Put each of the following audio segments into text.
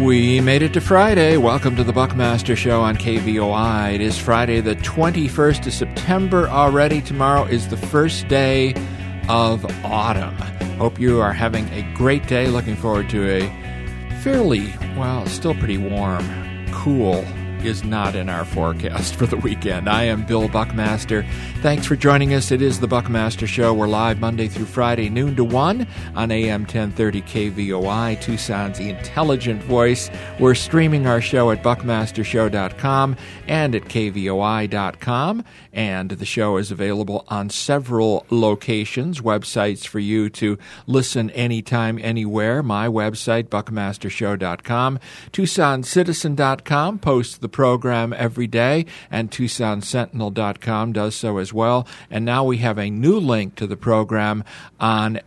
We made it to Friday. Welcome to the Buckmaster Show on KVOI. It is Friday, the 21st of September already. Tomorrow is the first day of autumn. Hope you are having a great day. Looking forward to a fairly, well, still pretty warm, cool is not in our forecast for the weekend. I am Bill Buckmaster. Thanks for joining us. It is the Buckmaster Show. We're live Monday through Friday, noon to 1 on AM 1030 KVOI, Tucson's intelligent voice. We're streaming our show at buckmastershow.com and at kvoi.com. And the show is available on several locations, websites for you to listen anytime, anywhere. My website, buckmastershow.com. TucsonCitizen.com posts the program every day, and TucsonSentinel.com does so as well. And now we have a new link to the program on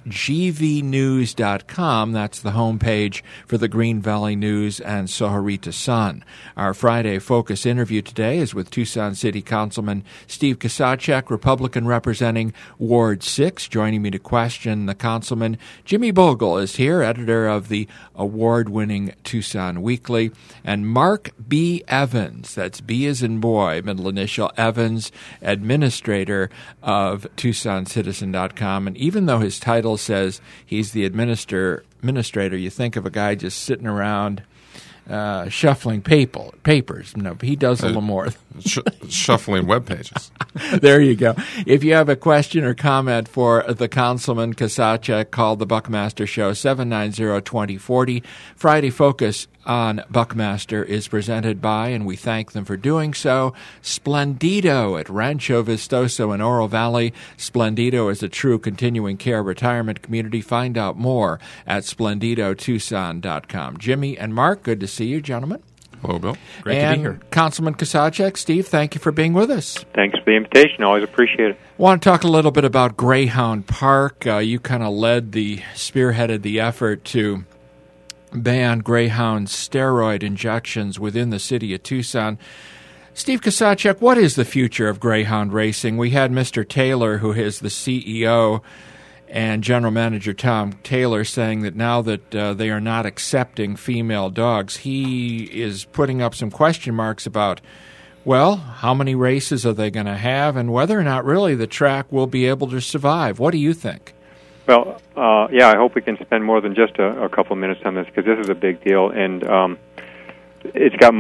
gvnews.com. That's the homepage for the Green Valley News and Sohorita Sun. Our Friday Focus interview today is with Tucson City Councilman Steve Kusacek, Republican representing Ward 6. Joining me to question the councilman, Jimmy Bogle is here, editor of the award-winning Tucson Weekly, and Mark B. Evans, that's B as in boy, middle initial Evans, administrator of TucsonCitizen.com. And even though his title says he's the administrator, you think of a guy just sitting around shuffling papers. No, he does a little more. Shuffling web pages. There you go. If you have a question or comment for the Councilman Kusacek, call the Buckmaster Show, 790-2040. Friday Focus on Buckmaster is presented by, and we thank them for doing so, Splendido at Rancho Vistoso in Oro Valley. Splendido is a true continuing care retirement community. Find out more at splendidotucson.com. Jimmy and Mark, good to see you, gentlemen. Hello, Bill. Great to be here. Councilman Kusacek, Steve, thank you for being with us. Thanks for the invitation. Always appreciate it. I want to talk a little bit about Greyhound Park. You kind of spearheaded the effort to ban Greyhound steroid injections within the city of Tucson. Steve Kusacek, what is the future of Greyhound racing? We had Mr. Taylor, who is the CEO, and General Manager Tom Taylor saying that now that they are not accepting female dogs, he is putting up some question marks about, well, how many races are they going to have and whether or not really the track will be able to survive. What do you think? Well, I hope we can spend more than just a couple minutes on this because this is a big deal, and it's a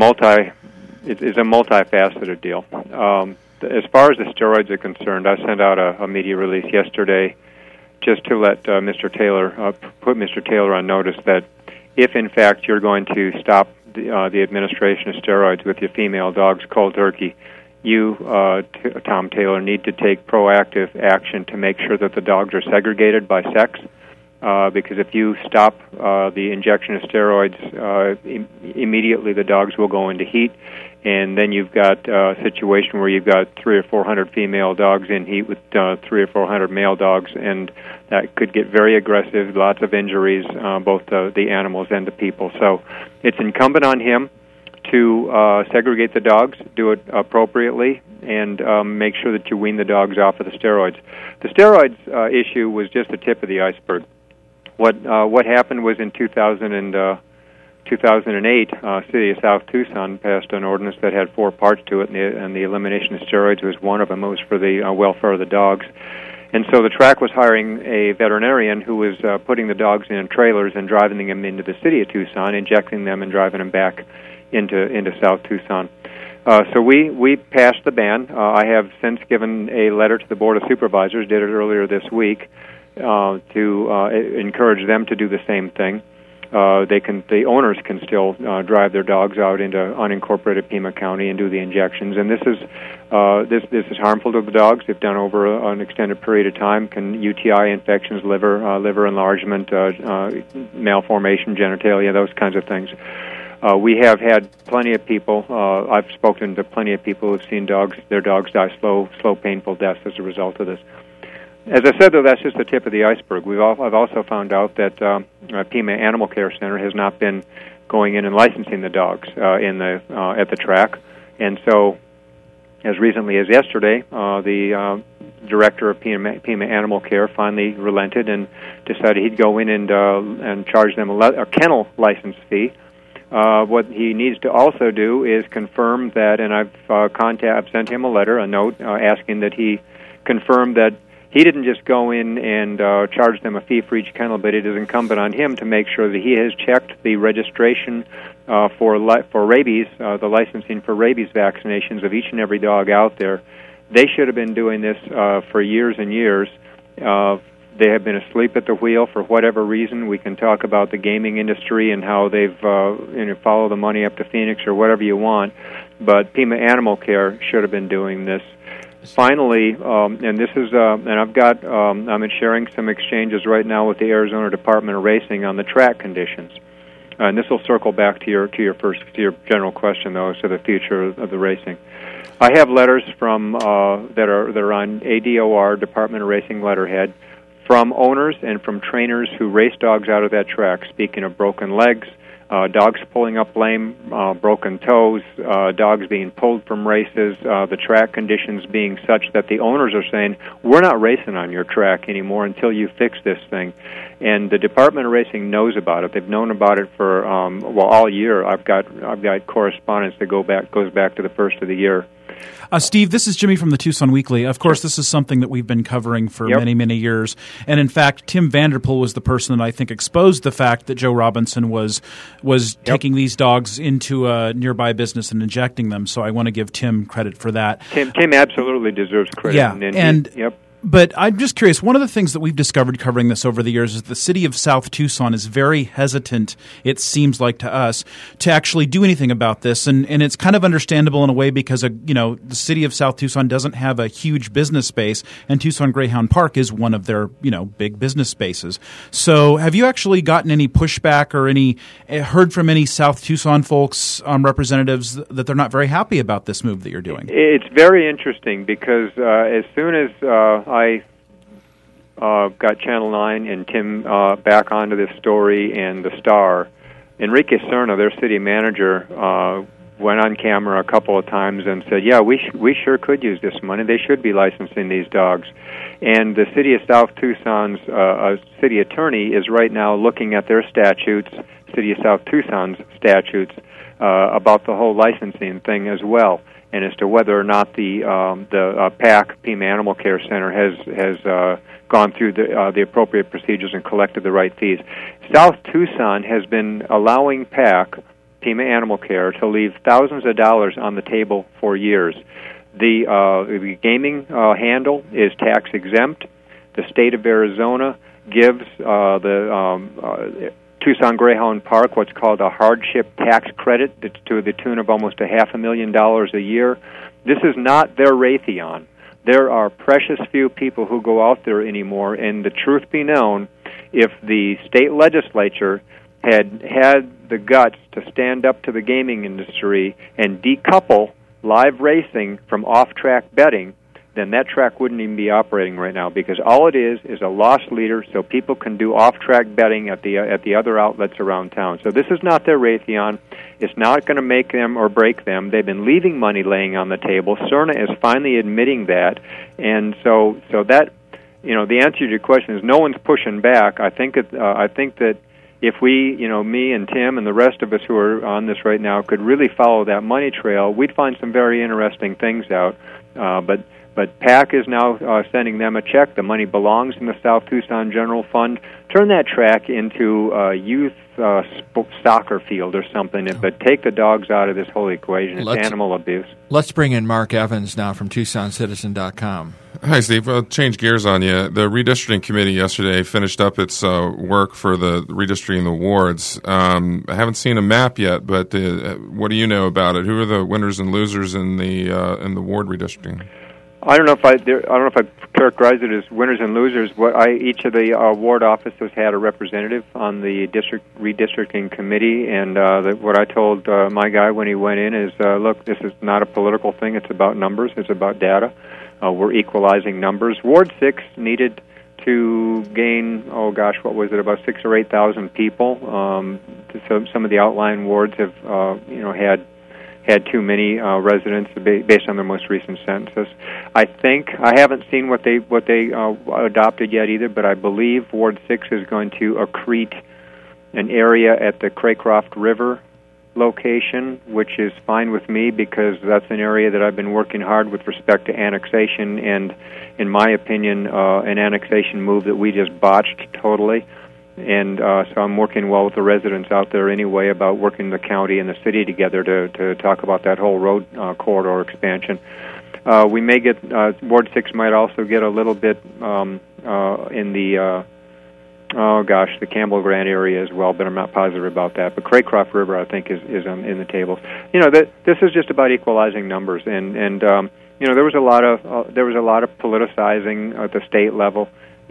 multifaceted deal. As far as the steroids are concerned, I sent out a media release yesterday just to let put Mr. Taylor on notice that if, in fact, you're going to stop the administration of steroids with your female dogs cold turkey, you, Tom Taylor, need to take proactive action to make sure that the dogs are segregated by sex, because if you stop the injection of steroids, immediately the dogs will go into heat, and then you've got a situation where you've got 300 or 400 female dogs in heat with 300 or 400 male dogs, and that could get very aggressive, lots of injuries, both the animals and the people. So it's incumbent on him to segregate the dogs, do it appropriately, and make sure that you wean the dogs off of the steroids. The steroids issue was just the tip of the iceberg. What happened was in 2008, City of South Tucson passed an ordinance that had 4 parts to it, and the elimination of steroids was one of them. It was for the welfare of the dogs. And so the track was hiring a veterinarian who was putting the dogs in trailers and driving them into the city of Tucson, injecting them and driving them back into South Tucson. So we passed the ban. I have since given a letter to the Board of Supervisors, did it earlier this week, to encourage them to do the same thing. The owners can still drive their dogs out into unincorporated Pima County and do the injections, and this is harmful to the dogs if done over an extended period of time. Can UTI infections, liver enlargement, malformation, genitalia, those kinds of things. We have had plenty of people. I've spoken to plenty of people who've seen their dogs die slow, painful deaths as a result of this. As I said, though, that's just the tip of the iceberg. I've also found out that Pima Animal Care Center has not been going in and licensing the dogs at the track, and so as recently as yesterday, the director of Pima Animal Care finally relented and decided he'd go in and charge them a kennel license fee What he needs to also do is confirm that, and I've sent him a note asking that he confirm that he didn't just go in and charge them a fee for each kennel, but it is incumbent on him to make sure that he has checked the registration for rabies, the licensing for rabies vaccinations of each and every dog out there. They should have been doing this for years and years. They have been asleep at the wheel for whatever reason. We can talk about the gaming industry and how they've follow the money up to Phoenix or whatever you want, but Pima Animal Care should have been doing this. Finally, and this is, and I'm sharing some exchanges right now with the Arizona Department of Racing on the track conditions, and this will circle back to your general question though, as to the future of the racing. I have letters from that are on ADOR, Department of Racing letterhead, from owners and from trainers who race dogs out of that track. Speaking of broken legs, dogs pulling up lame, broken toes, dogs being pulled from races, the track conditions being such that the owners are saying, we're not racing on your track anymore until you fix this thing. And the Department of Racing knows about it. They've known about it for all year. I've got correspondence that goes back to the first of the year. Steve, this is Jimmy from the Tucson Weekly. Of course, this is something that we've been covering for many, many years. And in fact, Tim Vanderpool was the person that I think exposed the fact that Joe Robinson was taking these dogs into a nearby business and injecting them. So I want to give Tim credit for that. Tim absolutely deserves credit. Yeah, But I'm just curious, one of the things that we've discovered covering this over the years is the city of South Tucson is very hesitant, it seems like to us, to actually do anything about this. And it's kind of understandable in a way because, the city of South Tucson doesn't have a huge business space, and Tucson Greyhound Park is one of their, big business spaces. So have you actually gotten any pushback or heard from any South Tucson folks, representatives, that they're not very happy about this move that you're doing? It's very interesting because as soon as I got Channel 9 and Tim back onto this story and the Star, Enrique Serna, their city manager, went on camera a couple of times and said, yeah, we sure could use this money. They should be licensing these dogs. And the city of South Tucson's city attorney is right now looking at their statutes, city of South Tucson's statutes, about the whole licensing thing as well, and as to whether or not the PAC, Pima Animal Care Center, has gone through the appropriate procedures and collected the right fees. South Tucson has been allowing PAC, Pima Animal Care, to leave thousands of dollars on the table for years. The gaming handle is tax exempt. The state of Arizona gives the Tucson Greyhound Park what's called a hardship tax credit that's to the tune of almost $500,000 a year. This is not their Raytheon. There are precious few people who go out there anymore, and the truth be known, if the state legislature had the guts to stand up to the gaming industry and decouple live racing from off-track betting, then that track wouldn't even be operating right now, because all it is a loss leader so people can do off-track betting at the other outlets around town. So this is not their Raytheon. It's not going to make them or break them. They've been leaving money laying on the table. Cerna is finally admitting that, and so that, the answer to your question is no one's pushing back. I think that if we, me and Tim and the rest of us who are on this right now could really follow that money trail, we'd find some very interesting things out. But PAC is now sending them a check. The money belongs in the South Tucson General Fund. Turn that track into a youth soccer field or something, but take the dogs out of this whole equation. It's animal abuse. Let's bring in Mark Evans now from TucsonCitizen.com. Hi, Steve. I'll change gears on you. The redistricting committee yesterday finished up its work for the redistricting the wards. I haven't seen a map yet, but what do you know about it? Who are the winners and losers in the ward redistricting? I don't know if I characterize it as winners and losers. Each of the ward offices had a representative on the redistricting committee, and what I told my guy when he went in is, look, this is not a political thing. It's about numbers. It's about data. We're equalizing numbers. Ward 6 needed to gain, about 6,000 or 8,000 people. So some of the outlying wards have, had too many residents based on their most recent census. I haven't seen what they adopted yet either, but I believe Ward 6 is going to accrete an area at the Craycroft River location, which is fine with me because that's an area that I've been working hard with respect to annexation, and in my opinion, an annexation move that we just botched totally. And so I'm working well with the residents out there anyway about working the county and the city together to talk about that whole road corridor expansion. We may get, Ward 6 might also get a little bit in the, the Campbell Grant area as well, but I'm not positive about that. But Craycroft River, I think, is in the tables. This is just about equalizing numbers, and there was a lot of politicizing at the state level.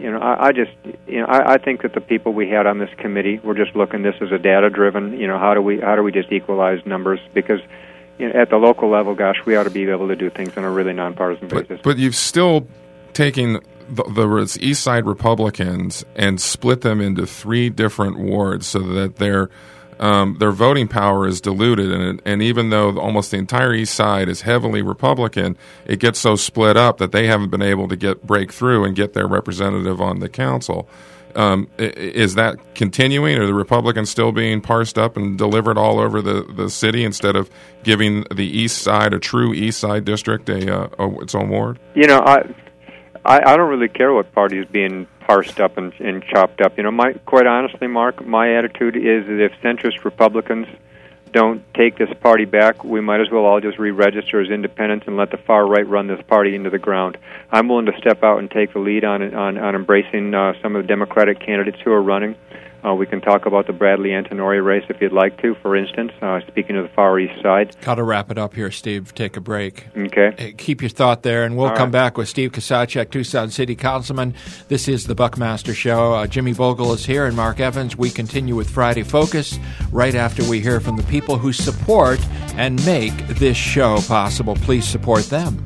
I think that the people we had on this committee were just looking this as a data-driven. How do we just equalize numbers? Because at the local level, gosh, we ought to be able to do things on a really nonpartisan basis. But you've still taken the East Side Republicans and split them into 3 different wards so that their voting power is diluted, and even though almost the entire East Side is heavily Republican, it gets so split up that they haven't been able to break through and get their representative on the council. Is that continuing, or are the Republicans still being parsed up and delivered all over the city instead of giving the East Side, a true East Side district, its own ward? I don't really care what party is being parsed up and chopped up. Quite honestly, Mark, my attitude is that if centrist Republicans don't take this party back, we might as well all just re-register as independents and let the far right run this party into the ground. I'm willing to step out and take the lead on embracing some of the Democratic candidates who are running. We can talk about the Bradley Antonori race if you'd like to, for instance, speaking of the Far East Side. Got to wrap it up here, Steve. Take a break. Okay. Keep your thought there, and we'll come back with Steve Kusacek, Tucson City Councilman. This is the Buckmaster Show. Jimmy Vogel is here, and Mark Evans. We continue with Friday Focus right after we hear from the people who support and make this show possible. Please support them.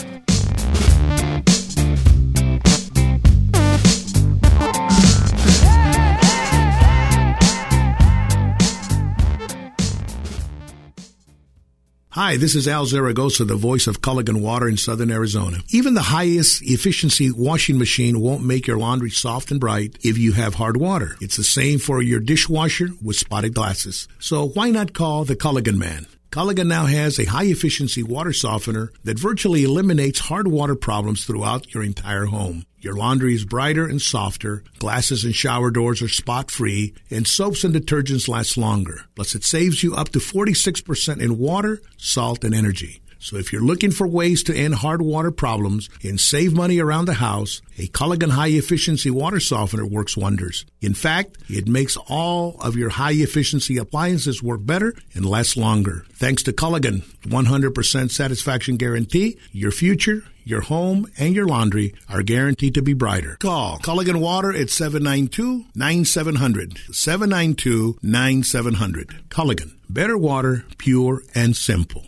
Hi, this is Al Zaragoza, the voice of Culligan Water in Southern Arizona. Even the highest efficiency washing machine won't make your laundry soft and bright if you have hard water. It's the same for your dishwasher with spotted glasses. So why not call the Culligan Man? Culligan now has a high-efficiency water softener that virtually eliminates hard water problems throughout your entire home. Your laundry is brighter and softer, glasses and shower doors are spot-free, and soaps and detergents last longer. Plus, it saves you up to 46% in water, salt, and energy. So if you're looking for ways to end hard water problems and save money around the house, a Culligan high-efficiency water softener works wonders. In fact, it makes all of your high-efficiency appliances work better and last longer. Thanks to Culligan 100% satisfaction guarantee, your future, your home, and your laundry are guaranteed to be brighter. Call Culligan Water at 792-9700. 792-9700. Culligan. Better water, pure and simple.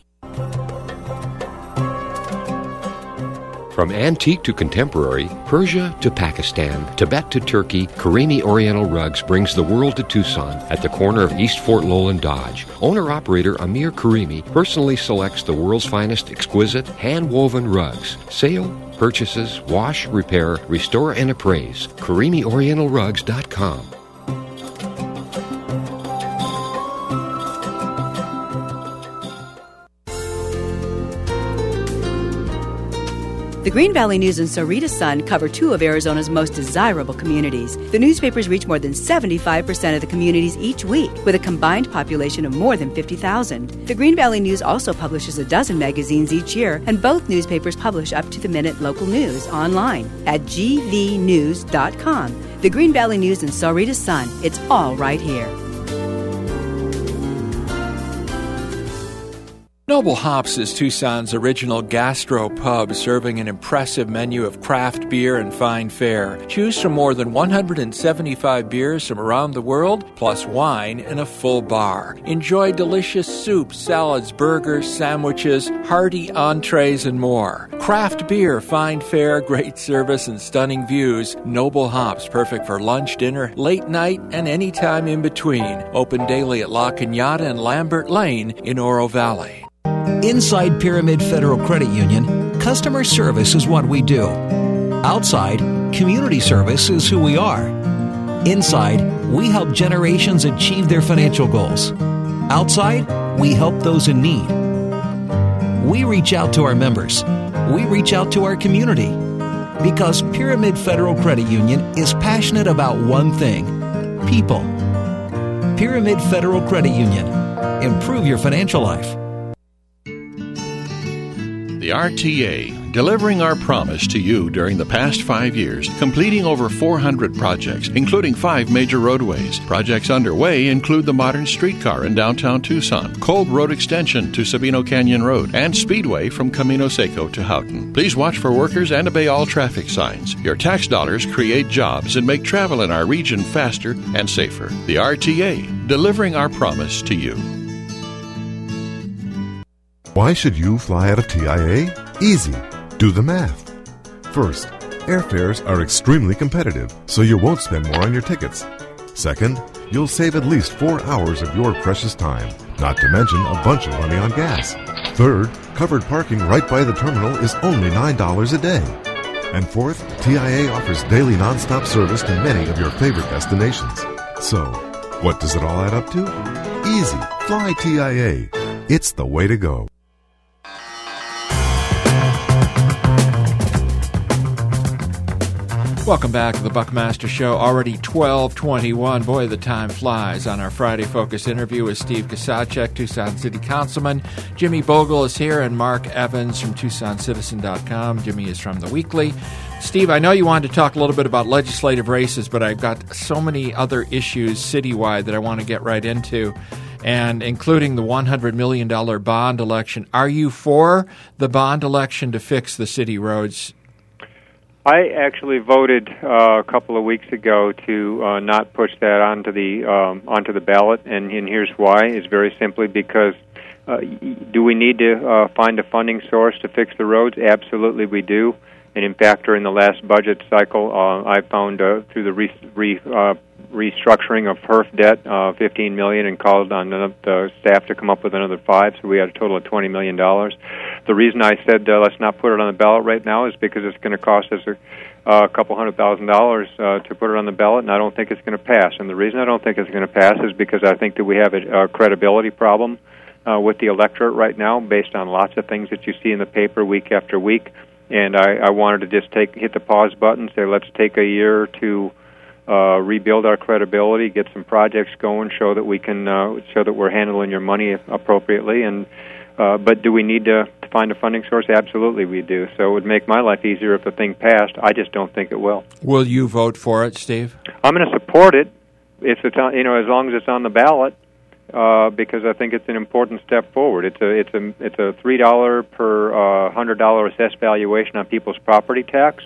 From antique to contemporary, Persia to Pakistan, Tibet to Turkey, Karimi Oriental Rugs brings the world to Tucson at the corner of East Fort Lowell and Dodge. Owner-operator Amir Karimi personally selects the world's finest exquisite, hand-woven rugs. Sale, purchases, wash, repair, restore, and appraise. KarimiOrientalRugs.com. The Green Valley News and Sahuarita Sun cover 2 of Arizona's most desirable communities. The newspapers reach more than 75% of the communities each week, with a combined population of more than 50,000. The Green Valley News also publishes a dozen magazines each year, and both newspapers publish up-to-the-minute local news online at gvnews.com. The Green Valley News and Sahuarita Sun. It's all right here. Noble Hops is Tucson's original gastro pub, serving an impressive menu of craft beer and fine fare. Choose from more than 175 beers from around the world, plus wine and a full bar. Enjoy delicious soups, salads, burgers, sandwiches, hearty entrees, and more. Craft beer, fine fare, great service, and stunning views. Noble Hops, perfect for lunch, dinner, late night, and any time in between. Open daily at La Cañada and Lambert Lane in Oro Valley. Inside Pyramid Federal Credit Union, customer service is what we do. Outside, community service is who we are. Inside, we help generations achieve their financial goals. Outside, We help those in need. We reach out to our members. We reach out to our community. Because Pyramid Federal Credit Union is passionate about one thing: people. Pyramid Federal Credit Union. Improve your financial life. The RTA, delivering our promise to you during the past 5 years, completing over 400 projects, including 5 major roadways. Projects underway include the modern streetcar in downtown Tucson, Kolb Road Extension to Sabino Canyon Road, and Speedway from Camino Seco to Houghton. Please watch for workers and obey all traffic signs. Your tax dollars create jobs and make travel in our region faster and safer. The RTA, delivering our promise to you. Why should you fly out of TIA? Easy. Do the math. First, airfares are extremely competitive, so you won't spend more on your tickets. Second, you'll save at least 4 hours of your precious time, not to mention a bunch of money on gas. Third, covered parking right by the terminal is only $9 a day. And fourth, TIA offers daily nonstop service to many of your favorite destinations. So, what does it all add up to? Easy. Fly TIA. It's the way to go. Welcome back to the Buckmaster Show. Already 12:21. Boy, the time flies. On our Friday Focus interview with Steve Kasacek, Tucson City Councilman. Jimmy Bogle is here, and Mark Evans from TucsonCitizen.com. Jimmy is from The Weekly. Steve, I know you wanted to talk a little bit about legislative races, but I've got so many other issues citywide that I want to get right into, and including the $100 million bond election. Are you for the bond election to fix the city roads? I actually voted a couple of weeks ago to not push that onto the ballot, and here's why. It's very simply because do we need to find a funding source to fix the roads? Absolutely, we do. And in fact, during the last budget cycle, I found through the restructuring of HERF debt, $15 million, and called on the staff to come up with another $5 million, so we had a total of $20 million. The reason I said let's not put it on the ballot right now is because it's going to cost us a couple $100,000 to put it on the ballot, and I don't think it's going to pass. And the reason I don't think it's going to pass is because I think that we have a credibility problem with the electorate right now, based on lots of things that you see in the paper week after week. And I wanted to just hit the pause button, say let's take a year to rebuild our credibility, get some projects going, show that we can, show that we're handling your money appropriately. And but do we need to find a funding source? Absolutely, we do. So it would make my life easier if the thing passed. I just don't think it will. Will you vote for it, Steve? I'm going to support it if it's on, as long as it's on the ballot, because I think it's an important step forward. It's a $3 per $100 assessed valuation on people's property tax.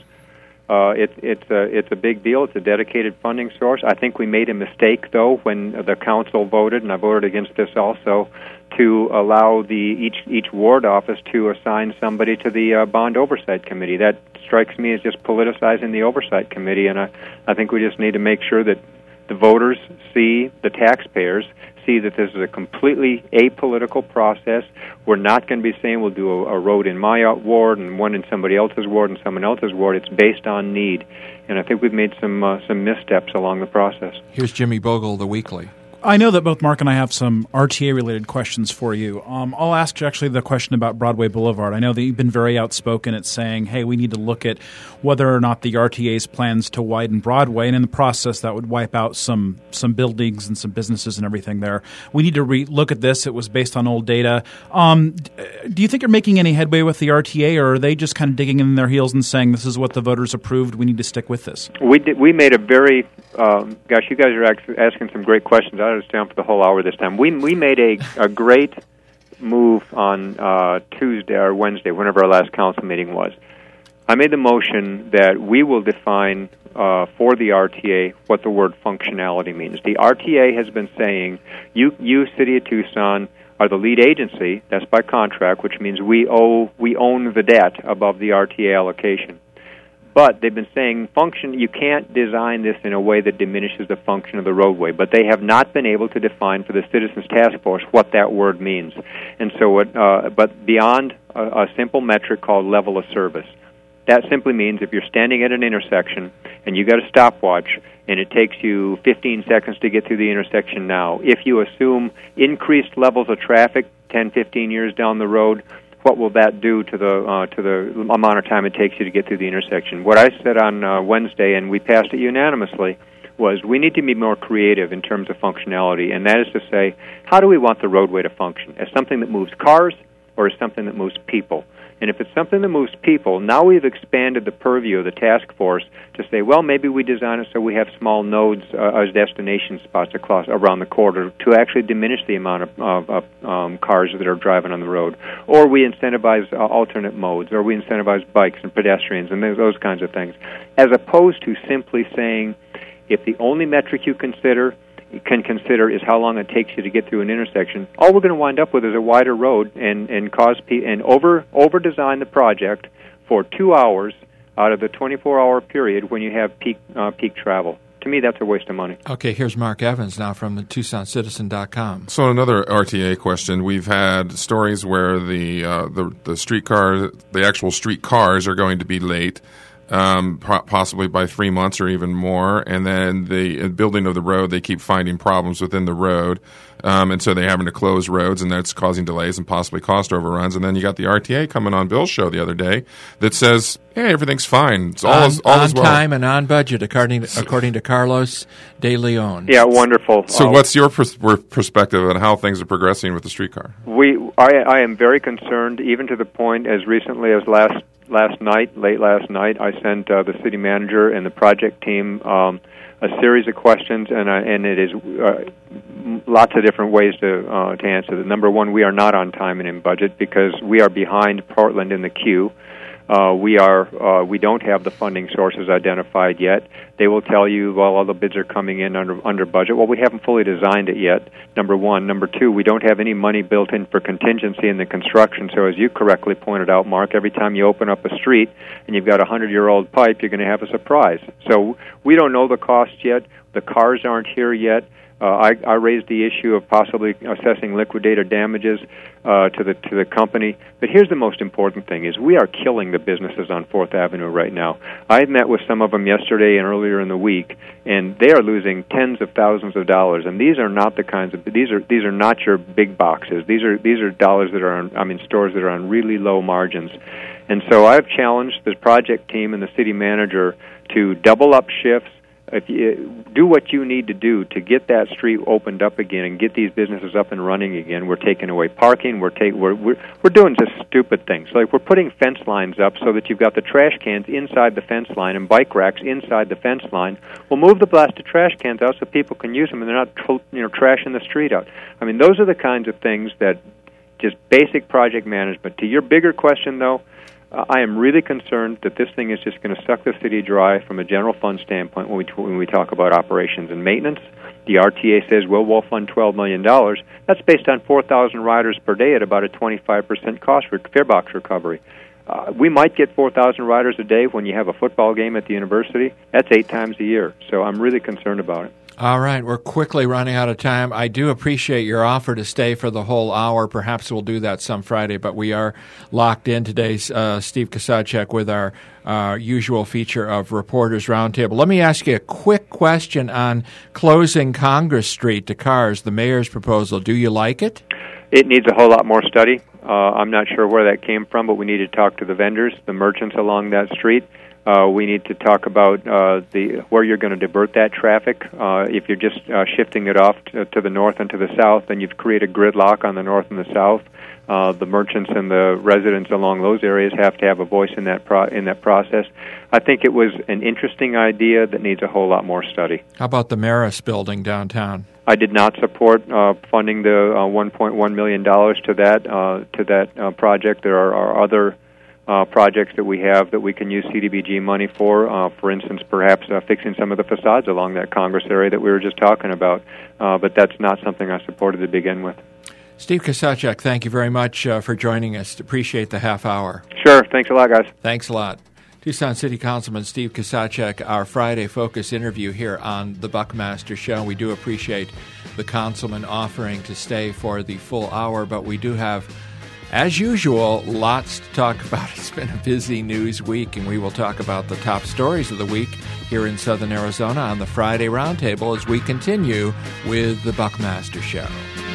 It's a big deal. It's a dedicated funding source. I think we made a mistake, though, when the council voted, and I voted against this also, to allow each ward office to assign somebody to the bond oversight committee. That strikes me as just politicizing the oversight committee, and I think we just need to make sure that the voters see, the taxpayers see, that this is a completely apolitical process. We're not going to be saying we'll do a road in my ward and one in somebody else's ward and someone else's ward. It's based on need, and I think we've made some missteps along the process. Here's Jimmy Bogle, The Weekly. I know that both Mark and I have some RTA-related questions for you. I'll ask you actually the question about Broadway Boulevard. I know that you've been very outspoken at saying, hey, we need to look at whether or not the RTA's plans to widen Broadway, and in the process that would wipe out some buildings and some businesses and everything there. We need to look at this. It was based on old data. Do you think you're making any headway with the RTA, or are they just kind of digging in their heels and saying this is what the voters approved, we need to stick with this? We made a very gosh, you guys are asking some great questions. I understand for the whole hour this time. We made a great move on Tuesday or Wednesday, whenever our last council meeting was. I made the motion that we will define for the RTA what the word functionality means. The RTA has been saying, you City of Tucson, are the lead agency. That's by contract, which means we own the debt above the RTA allocation. But they've been saying you can't design this in a way that diminishes the function of the roadway. But they have not been able to define for the Citizens Task Force what that word means. And so, but beyond a simple metric called level of service. That simply means if you're standing at an intersection and you got a stopwatch and it takes you 15 seconds to get through the intersection now, if you assume increased levels of traffic 10, 15 years down the road, what will that do to the amount of time it takes you to get through the intersection? What I said on Wednesday, and we passed it unanimously, was we need to be more creative in terms of functionality, and that is to say, how do we want the roadway to function? As something that moves cars or as something that moves people? And if it's something that moves people, now we've expanded the purview of the task force to say, well, maybe we design it so we have small nodes as destination spots around the corridor to actually diminish the amount of cars that are driving on the road. Or we incentivize alternate modes, or we incentivize bikes and pedestrians and those kinds of things, as opposed to simply saying, if the only metric you can consider is how long it takes you to get through an intersection, all we're going to wind up with is a wider road and over design the project for 2 hours out of the 24-hour period when you have peak travel. To me, that's a waste of money. Okay, here's Mark Evans now from the TucsonCitizen.com. So another RTA question. We've had stories where the streetcar, the actual streetcars are going to be late. Possibly by 3 months or even more, and then the building of the road, they keep finding problems within the road, and so they're having to close roads, and that's causing delays and possibly cost overruns. And then you got the RTA coming on Bill's show the other day that says, "Hey, everything's fine. It's all is well. Time and on budget, according to Carlos De Leon." Yeah, wonderful. So, what's your perspective on how things are progressing with the streetcar? I am very concerned, even to the point as recently as late last night, I sent the city manager and the project team a series of questions, and it is lots of different ways to answer them. Number one, we are not on time and in budget because we are behind Portland in the queue. We don't have the funding sources identified yet. They will tell you, well, all the bids are coming in under budget. Well, we haven't fully designed it yet, number one. Number two, we don't have any money built in for contingency in the construction. So as you correctly pointed out, Mark, every time you open up a street and you've got a 100-year-old pipe, you're going to have a surprise. So we don't know the cost yet. The cars aren't here yet. I raised the issue of possibly assessing liquidator damages to the company. But here's the most important thing: is we are killing the businesses on 4th Avenue right now. I met with some of them yesterday and earlier in the week, and they are losing tens of thousands of dollars. And these are not the kinds of these are not your big boxes. These are dollars that are stores that are on really low margins. And so I've challenged the project team and the city manager to double up shifts. If you do what you need to do to get that street opened up again and get these businesses up and running again. We're taking away parking. We're doing just stupid things. Like we're putting fence lines up so that you've got the trash cans inside the fence line and bike racks inside the fence line. We'll move the blasted trash cans out so people can use them and they're not trashing the street out. I mean, those are the kinds of things that just basic project management. To your bigger question, though, I am really concerned that this thing is just going to suck the city dry from a general fund standpoint when we talk about operations and maintenance. The RTA says, well, we'll fund $12 million. That's based on 4,000 riders per day at about a 25% cost for fare box recovery. We might get 4,000 riders a day when you have a football game at the university. That's 8 times a year. So I'm really concerned about it. All right, we're quickly running out of time. I do appreciate your offer to stay for the whole hour. Perhaps we'll do that some Friday, but we are locked in today, Steve Kusacek, with our usual feature of Reporters Roundtable. Let me ask you a quick question on closing Congress Street to cars, the mayor's proposal. Do you like it? It needs a whole lot more study. I'm not sure where that came from, but we need to talk to the vendors, the merchants along that street. We need to talk about where you're going to divert that traffic. If you're just shifting it off to the north and to the south, then you've created gridlock on the north and the south. The merchants and the residents along those areas have to have a voice in that process. I think it was an interesting idea that needs a whole lot more study. How about the Maris building downtown? I did not support funding the $1.1 million to that project. There are other projects that we have that we can use CDBG money for instance, perhaps fixing some of the facades along that Congress area that we were just talking about. But that's not something I supported to begin with. Steve Kusacek, thank you very much for joining us. Appreciate the half hour. Sure. Thanks a lot, guys. Thanks a lot. Tucson City Councilman Steve Kusacek, our Friday Focus interview here on the Buckmaster Show. We do appreciate the councilman offering to stay for the full hour, but we do have As usual, lots to talk about. It's been a busy news week, and we will talk about the top stories of the week here in Southern Arizona on the Friday Roundtable as we continue with the Buckmaster Show.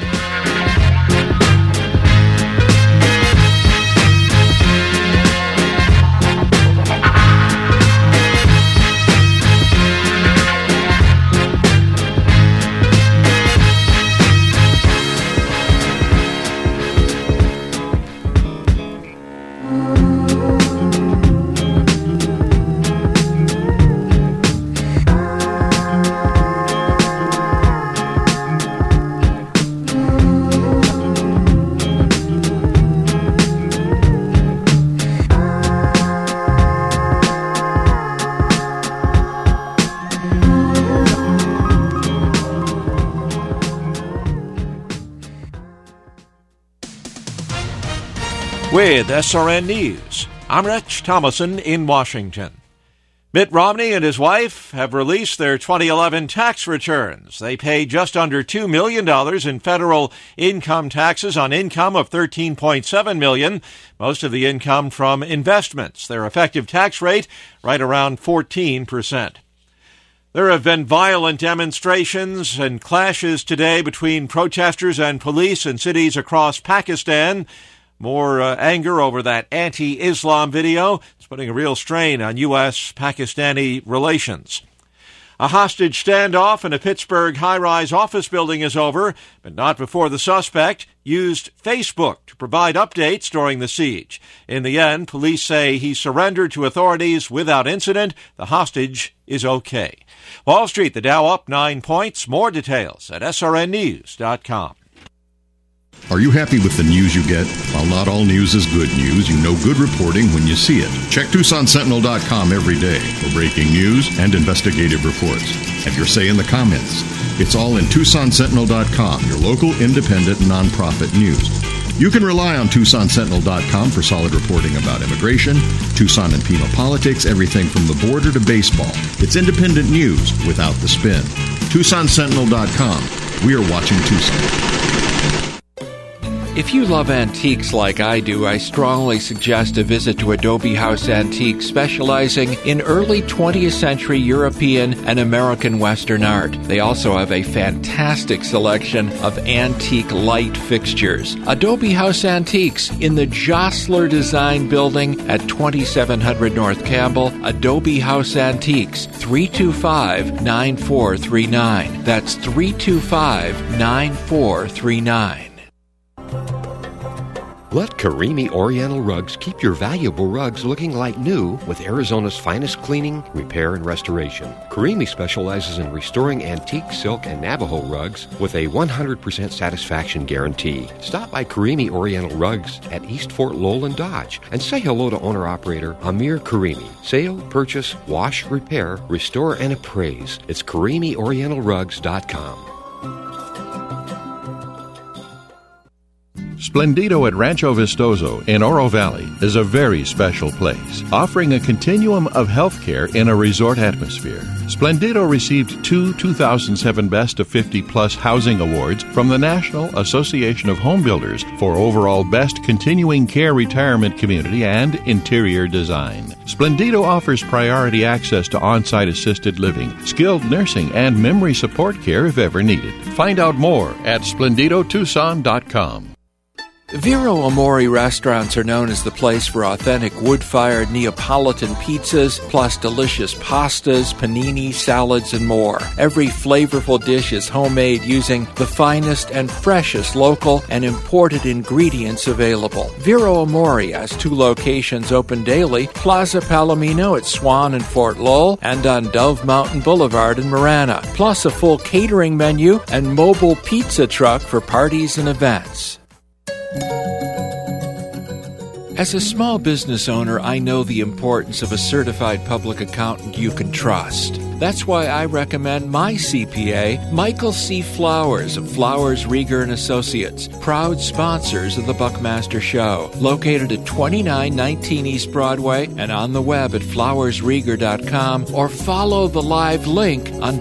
With SRN News, I'm Rich Thomason in Washington. Mitt Romney and his wife have released their 2011 tax returns. They paid just under $2 million in federal income taxes on income of $13.7 million, most of the income from investments. Their effective tax rate right around 14%. There have been violent demonstrations and clashes today between protesters and police in cities across Pakistan. More anger over that anti-Islam video. It's putting a real strain on U.S.-Pakistani relations. A hostage standoff in a Pittsburgh high-rise office building is over, but not before the suspect used Facebook to provide updates during the siege. In the end, police say he surrendered to authorities without incident. The hostage is okay. Wall Street, the Dow up 9 points. More details at srnnews.com. Are you happy with the news you get? While not all news is good news, you know good reporting when you see it. Check TucsonSentinel.com every day for breaking news and investigative reports. Have your say in the comments. It's all in TucsonSentinel.com, your local independent nonprofit news. You can rely on TucsonSentinel.com for solid reporting about immigration, Tucson and Pima politics, everything from the border to baseball. It's independent news without the spin. TucsonSentinel.com. We are watching Tucson. If you love antiques like I do, I strongly suggest a visit to Adobe House Antiques, specializing in early 20th century European and American Western art. They also have a fantastic selection of antique light fixtures. Adobe House Antiques in the Jostler Design Building at 2700 North Campbell. Adobe House Antiques, 325-9439. That's 325-9439. Let Karimi Oriental Rugs keep your valuable rugs looking like new with Arizona's finest cleaning, repair, and restoration. Karimi specializes in restoring antique, silk, and Navajo rugs with a 100% satisfaction guarantee. Stop by Karimi Oriental Rugs at East Fort Lowell and Dodge and say hello to owner-operator Amir Karimi. Sale, purchase, wash, repair, restore, and appraise. It's KarimiOrientalRugs.com. Splendido at Rancho Vistoso in Oro Valley is a very special place, offering a continuum of health care in a resort atmosphere. Splendido received 2 2007 Best of 50-Plus Housing Awards from the National Association of Home Builders for overall Best Continuing Care Retirement Community and Interior Design. Splendido offers priority access to on-site assisted living, skilled nursing, and memory support care if ever needed. Find out more at SplendidoTucson.com. Vero Amore restaurants are known as the place for authentic wood-fired Neapolitan pizzas, plus delicious pastas, panini, salads, and more. Every flavorful dish is homemade using the finest and freshest local and imported ingredients available. Vero Amore has 2 locations open daily, Plaza Palomino at Swan and Fort Lowell, and on Dove Mountain Boulevard in Marana, plus a full catering menu and mobile pizza truck for parties and events. As a small business owner, I know the importance of a certified public accountant you can trust. That's why I recommend my CPA, Michael C. Flowers of Flowers, Rieger & Associates, proud sponsors of the Buckmaster Show, located at 2919 East Broadway and on the web at flowersrieger.com, or follow the live link on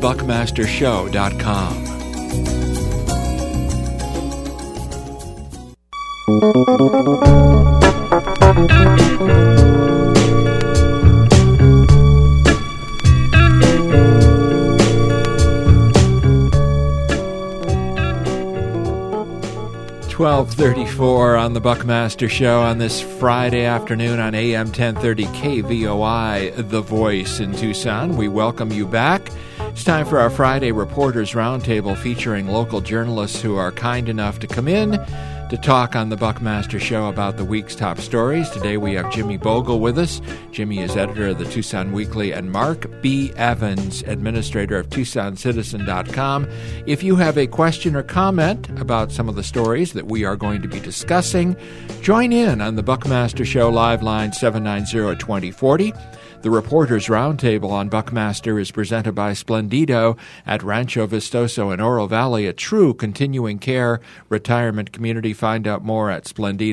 buckmastershow.com. $12:34 on the Buckmaster Show on this Friday afternoon on AM 1030 KVOI, The Voice in Tucson. We welcome you back. It's time for our Friday Reporters Roundtable featuring local journalists who are kind enough to come in to talk on the Buckmaster Show about the week's top stories. Today we have Jimmy Bogle with us. Jimmy is editor of the Tucson Weekly, and Mark B. Evans, administrator of TucsonCitizen.com. If you have a question or comment about some of the stories that we are going to be discussing, join in on the Buckmaster Show live line 790-2040. The Reporters Roundtable on Buckmaster is presented by Splendido at Rancho Vistoso in Oro Valley, a true continuing care retirement community. Find out more at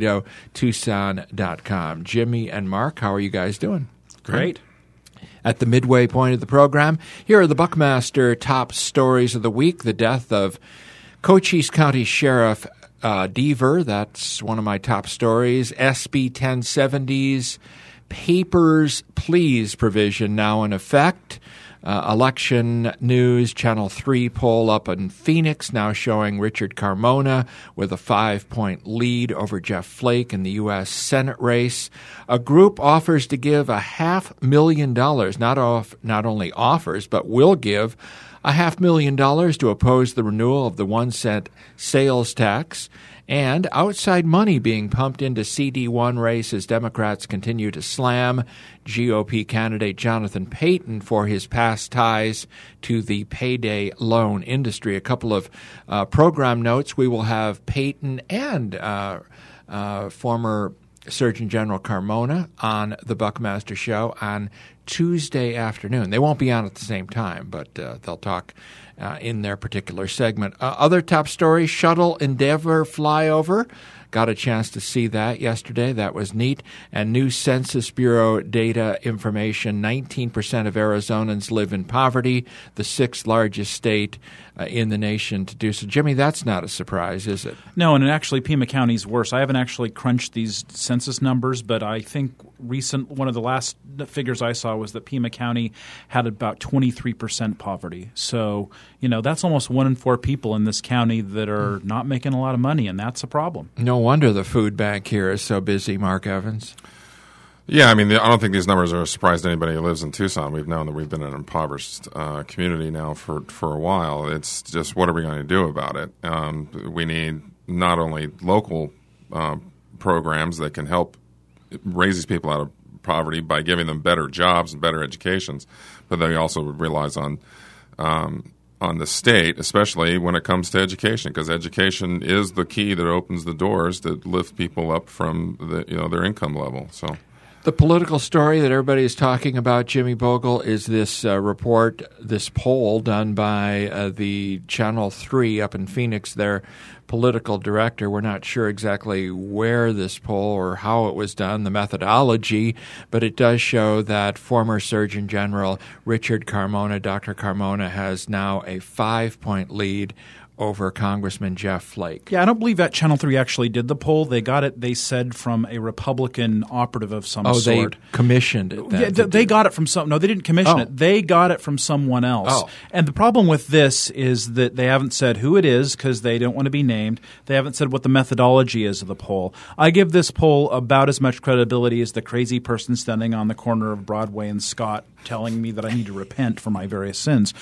SplendidoTucson.com. Jimmy and Mark, how are you guys doing? Great. At the midway point of the program, here are the Buckmaster top stories of the week. The death of Cochise County Sheriff Deaver, that's one of my top stories. SB 1070's Papers, Please provision now in effect. Election news, Channel 3 poll up in Phoenix now showing Richard Carmona with a 5-point lead over Jeff Flake in the U.S. Senate race. A group offers to give $500,000, not only offers, but will give $500,000 to oppose the renewal of the 1-cent sales tax. And outside money being pumped into CD1 race as Democrats continue to slam GOP candidate Jonathan Payton for his past ties to the payday loan industry. A couple of program notes. We will have Payton and former Surgeon General Carmona on the Buckmaster Show on Tuesday afternoon. They won't be on at the same time, but they'll talk in their particular segment. Other top stories, Shuttle Endeavor flyover. Got a chance to see that yesterday. That was neat. And new Census Bureau data information, 19% of Arizonans live in poverty, the 6th largest state in the nation to do so. Jimmy, that's not a surprise, is it? No, and actually Pima County's worse. I haven't actually crunched these census numbers, but I think one of the last figures I saw was that Pima County had about 23% poverty. So, that's almost 1 in 4 people in this county that are not making a lot of money, and that's a problem. No wonder the food bank here is so busy, Mark Evans. Yeah, I don't think these numbers are a surprise to anybody who lives in Tucson. We've known that we've been an impoverished community now for a while. It's just, what are we going to do about it? We need not only local programs that can help raise these people out of poverty by giving them better jobs and better educations, but they also relies on the state, especially when it comes to education, because education is the key that opens the doors that lift people up from their income level. So. The political story that everybody is talking about, Jimmy Bogle, is this report, this poll done by the Channel 3 up in Phoenix, their political director. We're not sure exactly where this poll or how it was done, the methodology, but it does show that former Surgeon General Richard Carmona, Dr. Carmona, has now a 5-point lead over Congressman Jeff Flake. Yeah, I don't believe that Channel 3 actually did the poll. They got it, they said, from a Republican operative of some sort. Oh, they commissioned it then? Yeah, they got it from some – no, they didn't commission it. They got it from someone else. Oh. And the problem with this is that they haven't said who it is because they don't want to be named. They haven't said what the methodology is of the poll. I give this poll about as much credibility as the crazy person standing on the corner of Broadway and Scott telling me that I need to repent for my various sins.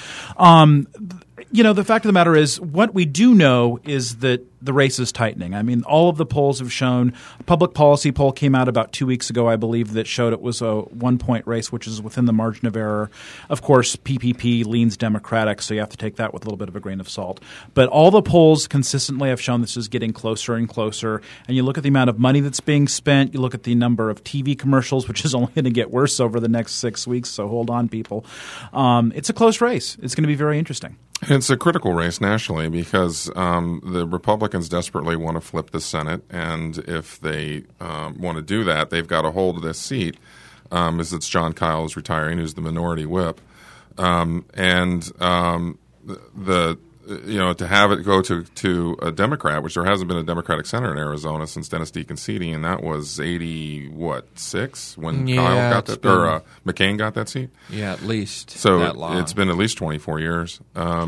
The fact of the matter is, what we do know is that the race is tightening. All of the polls have shown. A public policy poll came out about 2 weeks ago, I believe, that showed it was a 1-point race, which is within the margin of error. Of course, PPP leans Democratic, so you have to take that with a little bit of a grain of salt. But all the polls consistently have shown this is getting closer and closer. And you look at the amount of money that's being spent. You look at the number of TV commercials, which is only going to get worse over the next 6 weeks. So hold on, people. It's a close race. It's going to be very interesting. It's a critical race nationally because the Republicans desperately want to flip the Senate, and if they want to do that, they've got a hold of this seat, as it's John Kyl is retiring, who's the minority whip. The to have it go to a Democrat, which there hasn't been a Democratic senator in Arizona since Dennis DeConcini, and that was 86 when Kyle got that, or McCain got that seat. Yeah, at least. So that long. It's been at least 24 years.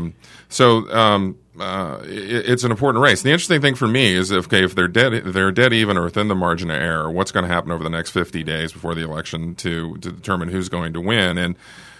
It's an important race. The interesting thing for me is if they're dead even or within the margin of error, what's going to happen over the next 50 days before the election to determine who's going to win. And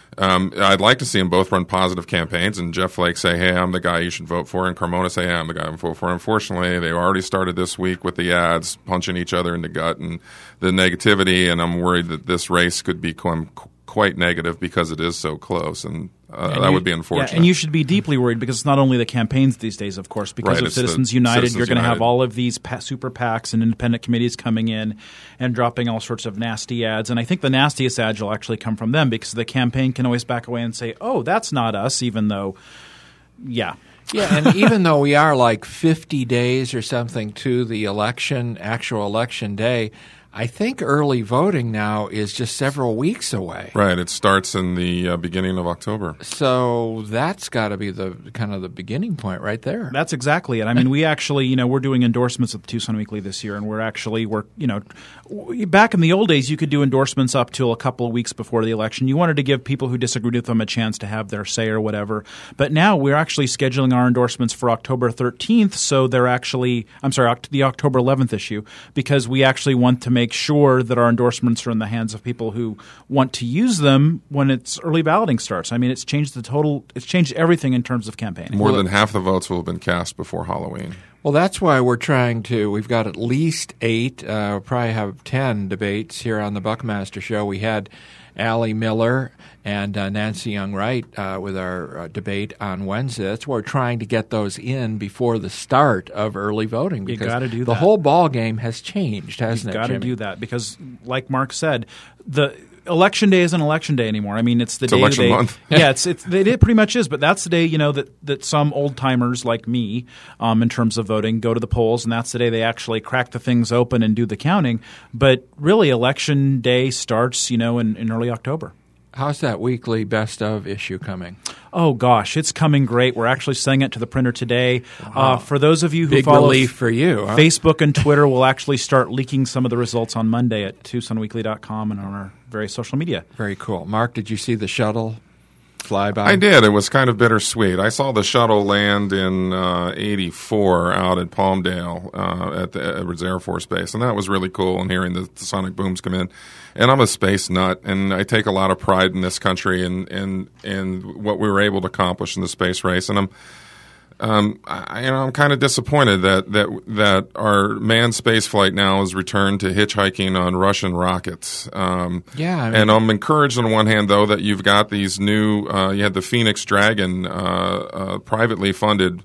I'd like to see them both run positive campaigns, and Jeff Flake say, hey, I'm the guy you should vote for, and Carmona say, hey, I'm the guy I'm vote for. Unfortunately, they already started this week with the ads punching each other in the gut and the negativity, and I'm worried that this race could become quite negative because it is so close, and that would be unfortunate. Yeah, and you should be deeply worried because it's not only the campaigns these days, of course. Because of Citizens United, you're going to have all of these super PACs and independent committees coming in and dropping all sorts of nasty ads. And I think the nastiest ads will actually come from them because the campaign can always back away and say, oh, that's not us, even though, yeah. Yeah, and even though we are like 50 days or something to the actual election day, I think early voting now is just several weeks away. Right. It starts in the beginning of October. So that's got to be the kind of the beginning point right there. That's exactly it. I mean, we actually, we're doing endorsements at the Tucson Weekly this year, and we're back in the old days, you could do endorsements up till a couple of weeks before the election. You wanted to give people who disagreed with them a chance to have their say or whatever. But now we're actually scheduling our endorsements for October 13th, so they're actually – the October 11th issue, because we actually want to make sure that our endorsements are in the hands of people who want to use them when it's early balloting starts. I mean, it's changed everything in terms of campaigning. More than half the votes will have been cast before Halloween. Well, that's why we're trying to – we've got at least 8, we'll probably have 10 debates here on the Buckmaster Show. We had Allie Miller and Nancy Young-Wright with our debate on Wednesday. That's why we're trying to get those in before the start of early voting. You got to do that. The whole ball game has changed, hasn't it, You've got to do that because, like Mark said, the – Election day isn't election day anymore. I mean, it's the day election month. Yeah, it pretty much is. But that's the day, that some old timers like me, in terms of voting, go to the polls, and that's the day they actually crack the things open and do the counting. But really, election day starts, in early October. How's that weekly best of issue coming? Oh, gosh, it's coming great. We're actually sending it to the printer today. Wow. For those of you who Big follow relief for you, huh? Facebook and Twitter, will actually start leaking some of the results on Monday at TucsonWeekly.com and on our various social media. Very cool. Mark, did you see the shuttle fly by? I did. It was kind of bittersweet. I saw the shuttle land in 84 out at Palmdale at the Edwards Air Force Base, and that was really cool, and hearing the sonic booms come in. And I'm a space nut, and I take a lot of pride in this country and what we were able to accomplish in the space race. And I'm kind of disappointed that our manned space flight now has returned to hitchhiking on Russian rockets. And I'm encouraged on one hand, though, that you've got these new you had the Phoenix Dragon privately funded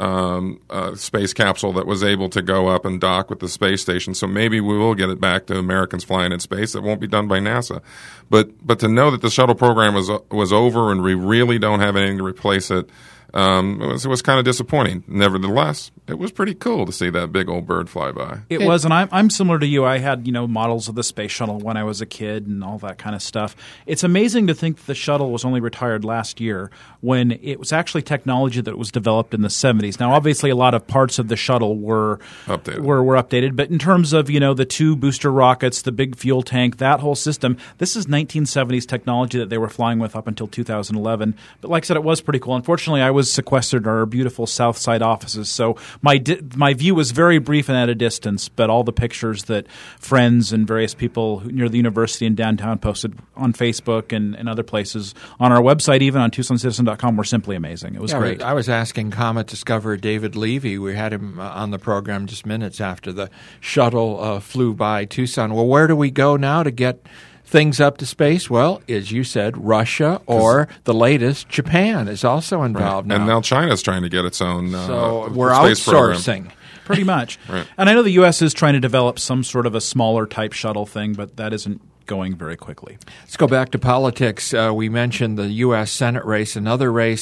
space capsule that was able to go up and dock with the space station. So maybe we will get it back to Americans flying in space. It won't be done by NASA. But to know that the shuttle program was over and we really don't have anything to replace it, it was kind of disappointing. Nevertheless, it was pretty cool to see that big old bird fly by. It was, and I'm similar to you. I had models of the space shuttle when I was a kid and all that kind of stuff. It's amazing to think that the shuttle was only retired last year when it was actually technology that was developed in the 70s. Now, obviously, a lot of parts of the shuttle were updated, but in terms of the 2 booster rockets, the big fuel tank, that whole system, this is 1970s technology that they were flying with up until 2011. But like I said, it was pretty cool. Unfortunately, I was sequestered in our beautiful South Side offices, so my view was very brief and at a distance, but all the pictures that friends and various people near the university in downtown posted on Facebook and other places, on our website, even on TucsonCitizen.com, were simply amazing. It was great. I was asking Comet Discoverer David Levy. We had him on the program just minutes after the shuttle flew by Tucson. Well, where do we go now to get things up to space? Well, as you said, Russia or the latest, Japan is also involved now. And now China's trying to get its own so we're space outsourcing. Program. Pretty much. Right. And I know the U.S. is trying to develop some sort of a smaller type shuttle thing, but that isn't going very quickly. Let's go back to politics. We mentioned the U.S. Senate race, another race that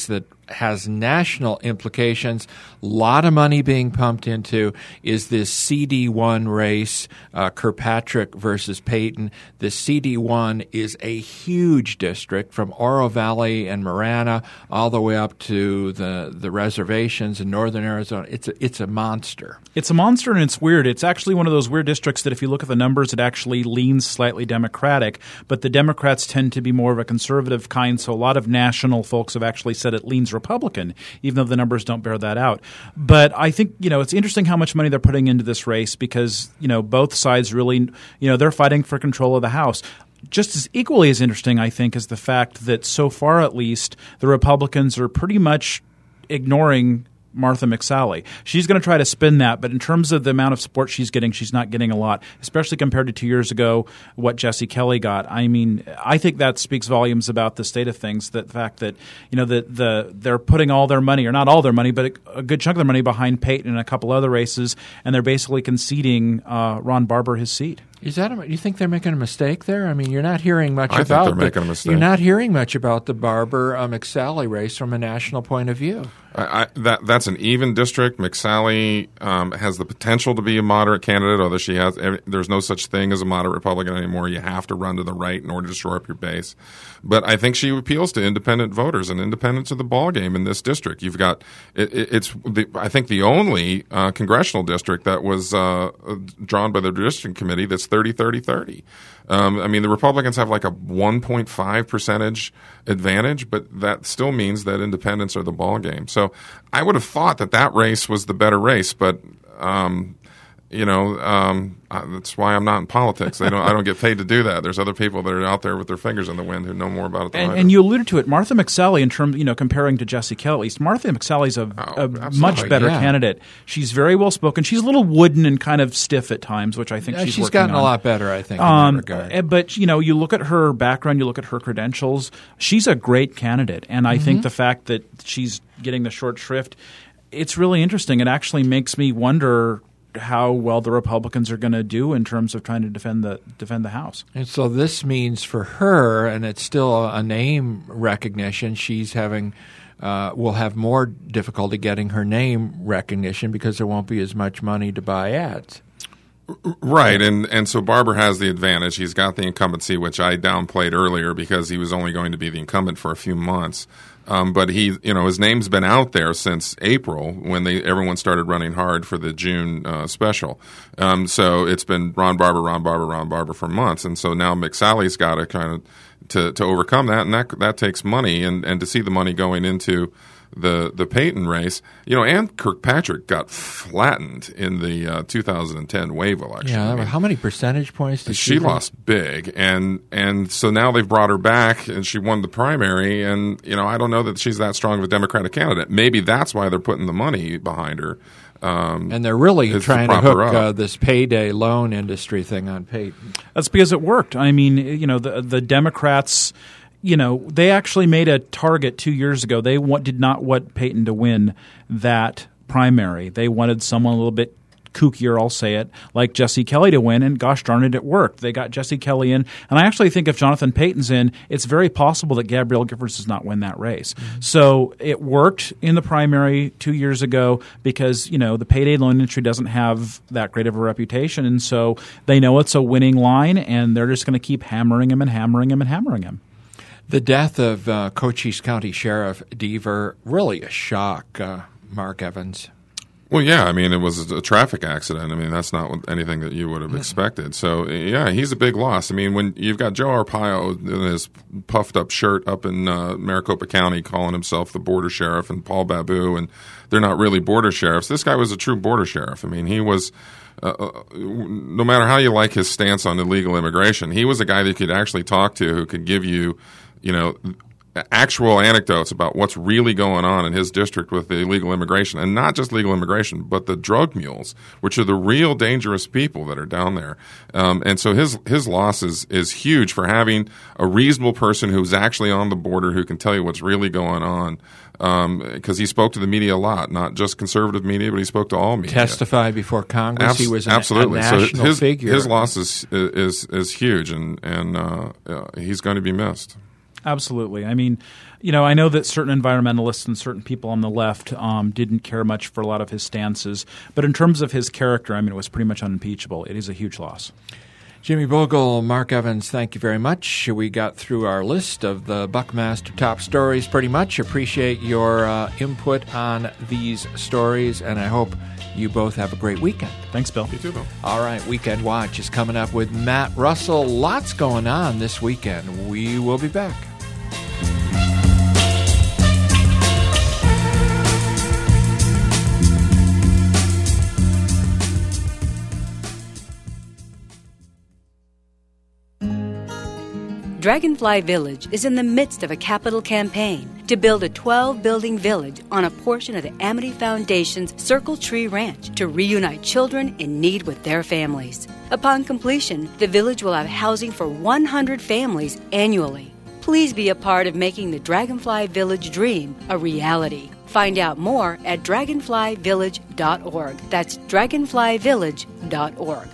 has national implications. A lot of money being pumped into is this CD1 race, Kirkpatrick versus Payton. The CD1 is a huge district from Oro Valley and Marana all the way up to the reservations in northern Arizona. It's a monster. It's a monster, and it's weird. It's actually one of those weird districts that if you look at the numbers, it actually leans slightly Democratic, but the Democrats tend to be more of a conservative kind, so a lot of national folks have actually said it leans Republican, even though the numbers don't bear that out. But I think, it's interesting how much money they're putting into this race because, both sides really, they're fighting for control of the House. Just as equally as interesting, I think, is the fact that so far at least the Republicans are pretty much ignoring Martha McSally. She's going to try to spin that, but in terms of the amount of support she's getting, she's not getting a lot, especially compared to 2 years ago what Jesse Kelly got. I mean, I think that speaks volumes about the state of things, that the fact that, they're putting all their money, or not all their money, but a good chunk of their money behind Payton and a couple other races, and they're basically conceding Ron Barber his seat. Is that you think they're making a mistake there? I mean, you're not hearing much I about. think they're making a mistake. You're not hearing much about the Barber McSally race from a national point of view. That's an even district. McSally has the potential to be a moderate candidate, although there's no such thing as a moderate Republican anymore. You have to run to the right in order to shore up your base. But I think she appeals to independent voters, and independents are the ballgame in this district. You've got I think the only congressional district that was drawn by the redistricting committee that's 30-30-30. I mean, the Republicans have like a 1.5 percentage advantage, but that still means that independents are the ballgame. So I would have thought that race was the better race, but that's why I'm not in politics. I don't get paid to do that. There's other people that are out there with their fingers in the wind who know more about it than I do. And you alluded to it, Martha McSally, in terms, comparing to Jesse Kelly, at least, Martha McSally's a much better candidate. She's very well spoken. She's a little wooden and kind of stiff at times, which I think she's gotten on. A lot better, I think, in that regard. But you look at her background, you look at her credentials. She's a great candidate, and I think the fact that she's getting the short shrift, it's really interesting. It actually makes me wonder how well the Republicans are going to do in terms of trying to defend the House. And so this means for her, and it's still a name recognition, she's having will have more difficulty getting her name recognition because there won't be as much money to buy ads. Right, and so Barber has the advantage. He's got the incumbency, which I downplayed earlier because he was only going to be the incumbent for a few months. But his name's been out there since April when everyone started running hard for the June special. So it's been Ron Barber for months, and so now McSally's got to kind of to overcome that, and that takes money, and to see the money going into the Payton race, Ann Kirkpatrick got flattened in the 2010 wave election. Yeah, how many percentage points did she lost big, and so now they've brought her back, and she won the primary, and I don't know that she's that strong of a Democratic candidate. Maybe that's why they're putting the money behind her. And they're really trying to hook this payday loan industry thing on Payton. That's because it worked. I mean, the Democrats, they actually made a target 2 years ago. They did not want Payton to win that primary. They wanted someone a little bit kookier, I'll say it, like Jesse Kelly to win, and gosh darn it worked. They got Jesse Kelly in, and I actually think if Jonathan Payton's in, it's very possible that Gabrielle Giffords does not win that race. Mm-hmm. So it worked in the primary 2 years ago because, the payday loan industry doesn't have that great of a reputation, and so they know it's a winning line, and they're just going to keep hammering him and hammering him and hammering him. The death of Cochise County Sheriff Deaver, really a shock, Mark Evans. Well, yeah, I mean, it was a traffic accident. I mean, that's not anything that you would have expected. So, yeah, he's a big loss. I mean, when you've got Joe Arpaio in his puffed up shirt up in Maricopa County calling himself the border sheriff, and Paul Babu, and they're not really border sheriffs. This guy was a true border sheriff. I mean, he was no matter how you like his stance on illegal immigration, he was a guy that you could actually talk to who could give you, actual anecdotes about what's really going on in his district with the illegal immigration, and not just legal immigration, but the drug mules, which are the real dangerous people that are down there. And so his loss is huge for having a reasonable person who's actually on the border who can tell you what's really going on. Because he spoke to the media a lot, not just conservative media, but he spoke to all media. Testified before Congress. He was a national figure. His loss is huge, and he's going to be missed. Absolutely. I mean, I know that certain environmentalists and certain people on the left didn't care much for a lot of his stances. But in terms of his character, it was pretty much unimpeachable. It is a huge loss. Jimmy Bogle, Mark Evans, thank you very much. We got through our list of the Buckmaster top stories pretty much. Appreciate your input on these stories, and I hope you both have a great weekend. Thanks, Bill. You too, Bill. All right, Weekend Watch is coming up with Matt Russell. Lots going on this weekend. We will be back. Dragonfly Village is in the midst of a capital campaign to build a 12-building village on a portion of the Amity Foundation's Circle Tree Ranch to reunite children in need with their families. Upon completion, the village will have housing for 100 families annually. Please be a part of making the Dragonfly Village dream a reality. Find out more at dragonflyvillage.org. That's dragonflyvillage.org.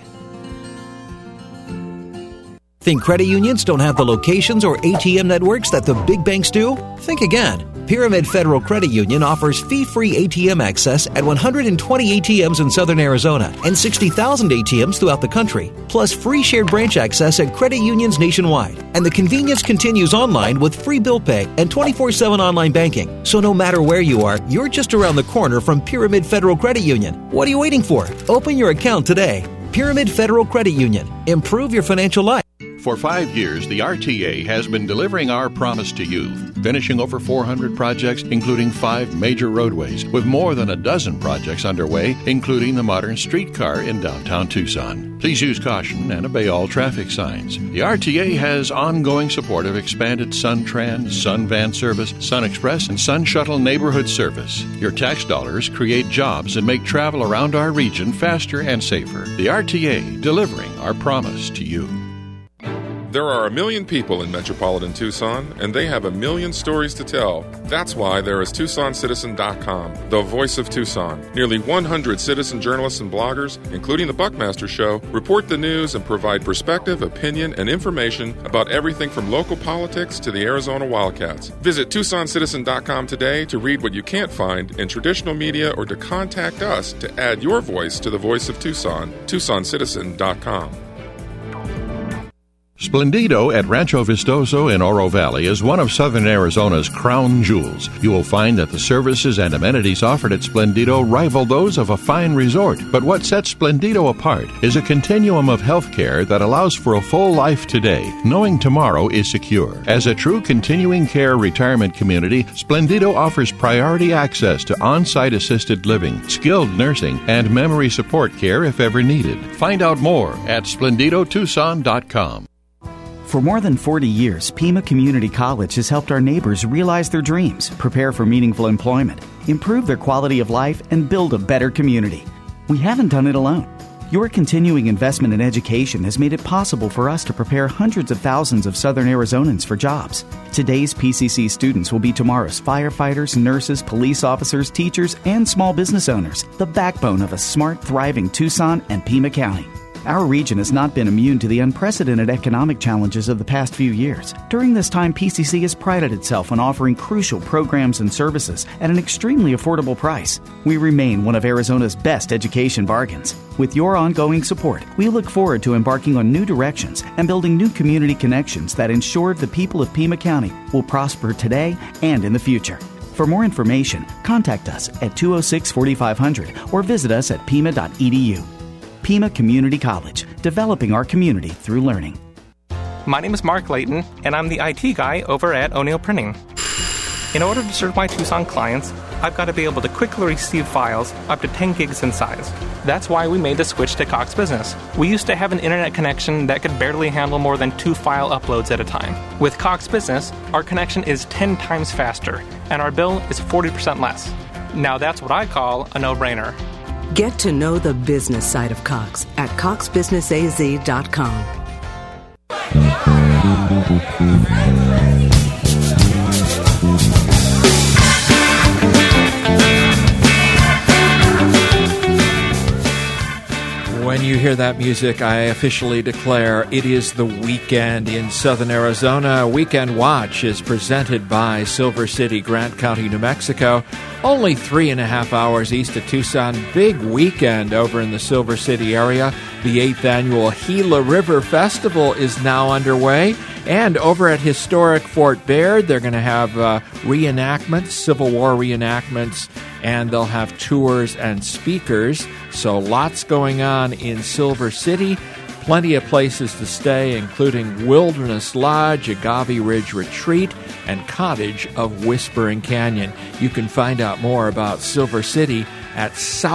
Think credit unions don't have the locations or ATM networks that the big banks do? Think again. Pyramid Federal Credit Union offers fee-free ATM access at 120 ATMs in southern Arizona and 60,000 ATMs throughout the country, plus free shared branch access at credit unions nationwide. And the convenience continues online with free bill pay and 24/7 online banking. So no matter where you are, you're just around the corner from Pyramid Federal Credit Union. What are you waiting for? Open your account today. Pyramid Federal Credit Union. Improve your financial life. For 5 years, the RTA has been delivering our promise to you, finishing over 400 projects, including 5 major roadways, with more than a dozen projects underway, including the modern streetcar in downtown Tucson. Please use caution and obey all traffic signs. The RTA has ongoing support of expanded SunTran, SunVan service, SunExpress, and Sun Shuttle neighborhood service. Your tax dollars create jobs and make travel around our region faster and safer. The RTA, delivering our promise to you. There are 1 million people in metropolitan Tucson, and they have 1 million stories to tell. That's why there is TucsonCitizen.com, the voice of Tucson. Nearly 100 citizen journalists and bloggers, including the Buckmaster Show, report the news and provide perspective, opinion, and information about everything from local politics to the Arizona Wildcats. Visit TucsonCitizen.com today to read what you can't find in traditional media or to contact us to add your voice to the voice of Tucson. TucsonCitizen.com. Splendido at Rancho Vistoso in Oro Valley is one of southern Arizona's crown jewels. You will find that the services and amenities offered at Splendido rival those of a fine resort. But what sets Splendido apart is a continuum of health care that allows for a full life today, knowing tomorrow is secure. As a true continuing care retirement community, Splendido offers priority access to on-site assisted living, skilled nursing, and memory support care if ever needed. Find out more at SplendidoTucson.com. For more than 40 years, Pima Community College has helped our neighbors realize their dreams, prepare for meaningful employment, improve their quality of life, and build a better community. We haven't done it alone. Your continuing investment in education has made it possible for us to prepare hundreds of thousands of Southern Arizonans for jobs. Today's PCC students will be tomorrow's firefighters, nurses, police officers, teachers, and small business owners, the backbone of a smart, thriving Tucson and Pima County. Our region has not been immune to the unprecedented economic challenges of the past few years. During this time, PCC has prided itself on offering crucial programs and services at an extremely affordable price. We remain one of Arizona's best education bargains. With your ongoing support, we look forward to embarking on new directions and building new community connections that ensure the people of Pima County will prosper today and in the future. For more information, contact us at 206-4500 or visit us at pima.edu. Pima Community College, developing our community through learning. My name is Mark Layton, and I'm the IT guy over at O'Neill Printing. In order to serve my Tucson clients, I've got to be able to quickly receive files up to 10 gigs in size. That's why we made the switch to Cox Business. We used to have an internet connection that could barely handle more than 2 file uploads at a time. With Cox Business, our connection is 10 times faster, and our bill is 40% less. Now that's what I call a no-brainer. Get to know the business side of Cox at coxbusinessaz.com. When you hear that music, I officially declare it is the weekend in southern Arizona. Weekend Watch is presented by Silver City, Grant County, New Mexico. Only 3.5 hours east of Tucson. Big weekend over in the Silver City area. The 8th annual Gila River Festival is now underway. And over at historic Fort Baird, they're going to have reenactments, Civil War reenactments, and they'll have tours and speakers. So lots going on in Silver City. Plenty of places to stay, including Wilderness Lodge, Agave Ridge Retreat, and Cottage of Whispering Canyon. You can find out more about Silver City at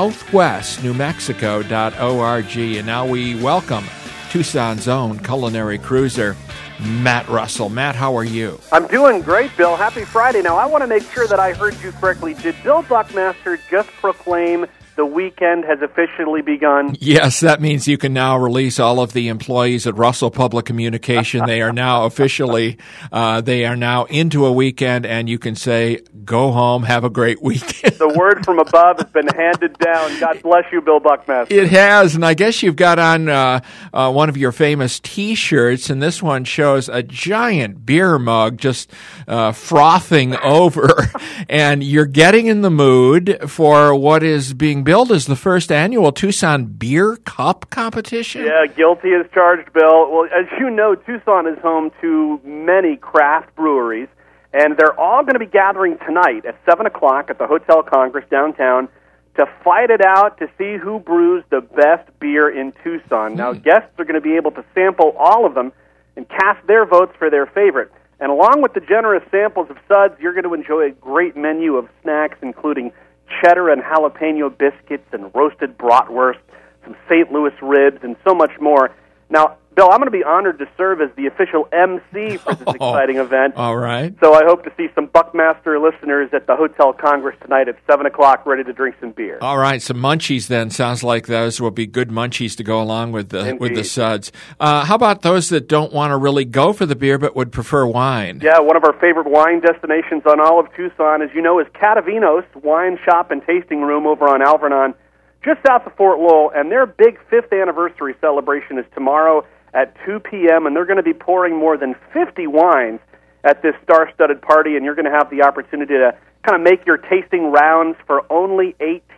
southwestnewmexico.org. And now we welcome Tucson's own culinary cruiser, Matt Russell. Matt, how are you? I'm doing great, Bill. Happy Friday. Now, I want to make sure that I heard you correctly. Did Bill Buckmaster just proclaim the weekend has officially begun? Yes, that means you can now release all of the employees at Russell Public Communication. They are now officially, they are now into a weekend, and you can say, go home, have a great weekend. The word from above has been handed down. God bless you, Bill Buckmaster. It has, and I guess you've got on one of your famous T-shirts, and this one shows a giant beer mug just frothing over, and you're getting in the mood for what is being billed as the first annual Tucson Beer Cup competition. Yeah, guilty as charged, Bill. Well, as you know, Tucson is home to many craft breweries, and they're all going to be gathering tonight at 7 o'clock at the Hotel Congress downtown to fight it out to see who brews the best beer in Tucson. Now, guests are going to be able to sample all of them and cast their votes for their favorite. And along with the generous samples of suds, you're going to enjoy a great menu of snacks, including cheddar and jalapeno biscuits and roasted bratwurst, some St. Louis ribs, and so much more. Now, Bill, I'm going to be honored to serve as the official MC for this exciting event. All right. So I hope to see some Buckmaster listeners at the Hotel Congress tonight at 7 o'clock ready to drink some beer. All right, some munchies then. Sounds like those will be good munchies to go along with the suds. How about those that don't want to really go for the beer but would prefer wine? Yeah, one of our favorite wine destinations on all of Tucson, as you know, is Catavinos Wine Shop and Tasting Room over on Alvernon, just south of Fort Lowell, and their big 5th anniversary celebration is tomorrow at 2 p.m., and they're going to be pouring more than 50 wines at this star-studded party, and you're going to have the opportunity to kind of make your tasting rounds for only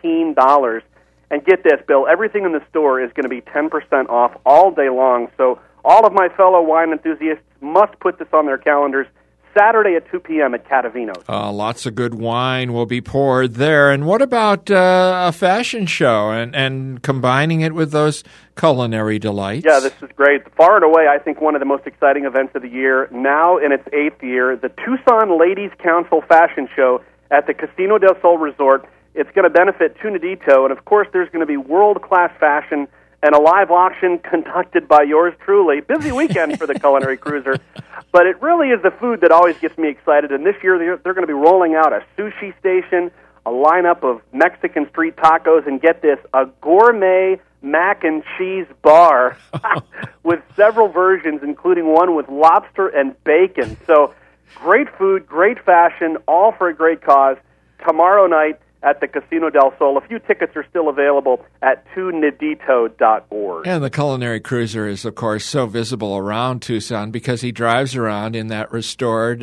$18. And get this, Bill, everything in the store is going to be 10% off all day long, so all of my fellow wine enthusiasts must put this on their calendars. Saturday at 2 p.m. at Catavinos. Lots of good wine will be poured there. And what about a fashion show and combining it with those culinary delights? Yeah, this is great. Far and away, I think one of the most exciting events of the year, now in its 8th year, the Tucson Ladies Council Fashion Show at the Casino del Sol Resort. It's going to benefit Tunadito, and of course there's going to be world-class fashion and a live auction conducted by yours truly. Busy weekend for the Culinary Cruiser. But it really is the food that always gets me excited. And this year they're going to be rolling out a sushi station, a lineup of Mexican street tacos, and get this, a gourmet mac and cheese bar with several versions, including one with lobster and bacon. So great food, great fashion, all for a great cause. Tomorrow night at the Casino del Sol. A few tickets are still available at tunadito.org. And the Culinary Cruiser is, of course, so visible around Tucson because he drives around in that restored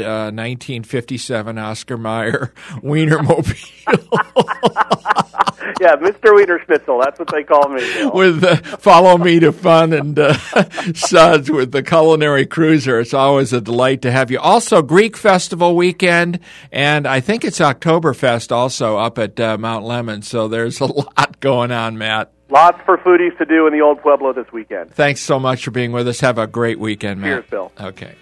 1957 Oscar Mayer Wienermobile. Yeah, Mr. Wiener Schnitzel, that's what they call me. With Follow Me to Fun and Suds with the Culinary Cruiser. It's always a delight to have you. Also, Greek Festival weekend, and I think it's Oktoberfest also up at Mount Lemmon, so there's a lot going on, Matt. Lots for foodies to do in the Old Pueblo this weekend. Thanks so much for being with us. Have a great weekend, Matt. Cheers, Bill. Okay.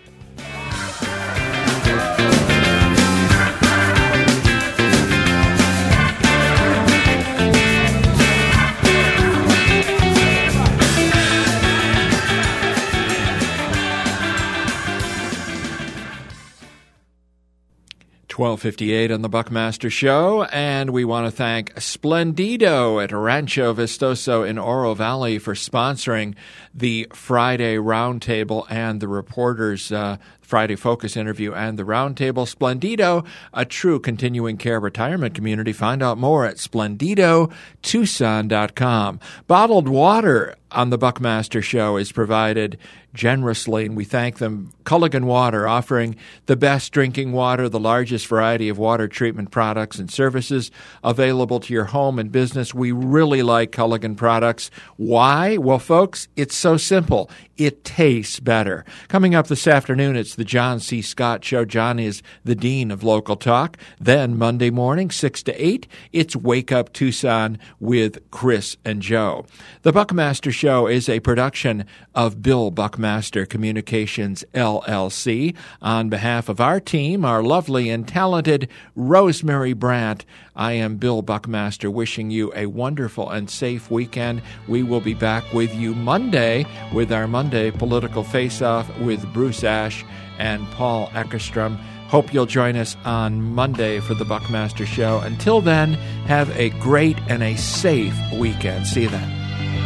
$12:58 on the Buckmaster Show, and we want to thank Splendido at Rancho Vistoso in Oro Valley for sponsoring the Friday Roundtable and the reporters Friday Focus interview and the roundtable. Splendido, a true continuing care retirement community. Find out more at splendidotucson.com. Bottled water on the Buckmaster Show is provided generously, and we thank them. Culligan Water, offering the best drinking water, the largest variety of water treatment products and services available to your home and business. We really like Culligan products. Why? Well, folks, it's so simple. It tastes better. Coming up this afternoon, it's the John C. Scott Show. John is the Dean of Local Talk. Then Monday morning, 6 to 8, it's Wake Up Tucson with Chris and Joe. The Buckmaster Show is a production of Bill Buckmaster Communications, LLC. On behalf of our team, our lovely and talented Rosemary Brandt, I am Bill Buckmaster, wishing you a wonderful and safe weekend. We will be back with you Monday with our Monday Political Face-Off with Bruce Ash and Paul Eckerstrom. Hope you'll join us on Monday for the Buckmaster Show. Until then, have a great and a safe weekend. See you then.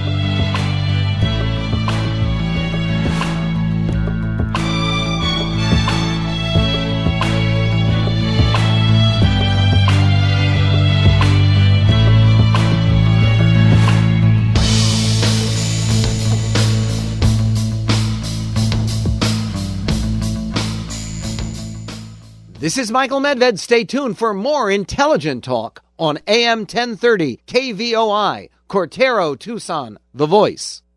This is Michael Medved. Stay tuned for more intelligent talk on AM 1030 KVOI, Cortero, Tucson, The Voice.